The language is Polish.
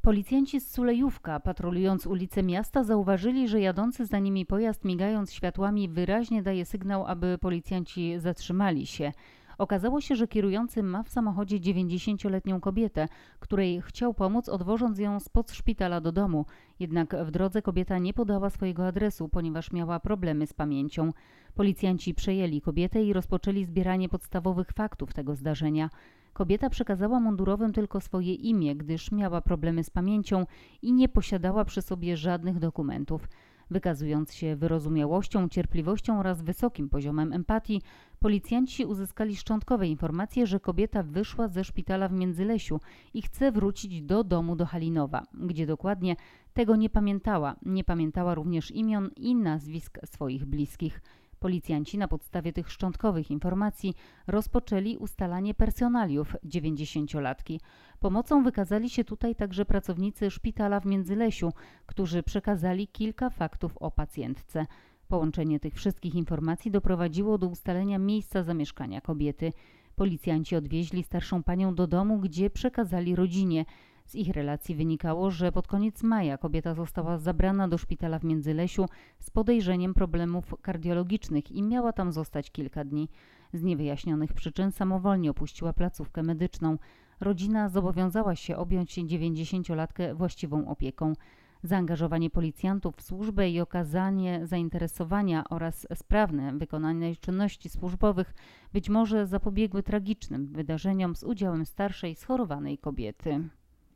Policjanci z Sulejówka, patrolując ulice miasta, zauważyli, że jadący za nimi pojazd, migając światłami, wyraźnie daje sygnał, aby policjanci zatrzymali się. Okazało się, że kierujący ma w samochodzie 90-letnią kobietę, której chciał pomóc, odwożąc ją spod szpitala do domu. Jednak w drodze kobieta nie podała swojego adresu, ponieważ miała problemy z pamięcią. Policjanci przejęli kobietę i rozpoczęli zbieranie podstawowych faktów tego zdarzenia. Kobieta przekazała mundurowym tylko swoje imię, gdyż miała problemy z pamięcią i nie posiadała przy sobie żadnych dokumentów. Wykazując się wyrozumiałością, cierpliwością oraz wysokim poziomem empatii, policjanci uzyskali szczątkowe informacje, że kobieta wyszła ze szpitala w Międzylesiu i chce wrócić do domu do Halinowa. Gdzie dokładnie, tego nie pamiętała. Nie pamiętała również imion i nazwisk swoich bliskich. Policjanci na podstawie tych szczątkowych informacji rozpoczęli ustalanie personaliów 90-latki. Pomocą wykazali się tutaj także pracownicy szpitala w Międzylesiu, którzy przekazali kilka faktów o pacjentce. Połączenie tych wszystkich informacji doprowadziło do ustalenia miejsca zamieszkania kobiety. Policjanci odwieźli starszą panią do domu, gdzie przekazali rodzinie. Z ich relacji wynikało, że pod koniec maja kobieta została zabrana do szpitala w Międzylesiu z podejrzeniem problemów kardiologicznych i miała tam zostać kilka dni. Z niewyjaśnionych przyczyn samowolnie opuściła placówkę medyczną. Rodzina zobowiązała się objąć 90-latkę właściwą opieką. Zaangażowanie policjantów w służbę i okazanie zainteresowania oraz sprawne wykonanie czynności służbowych być może zapobiegły tragicznym wydarzeniom z udziałem starszej, schorowanej kobiety.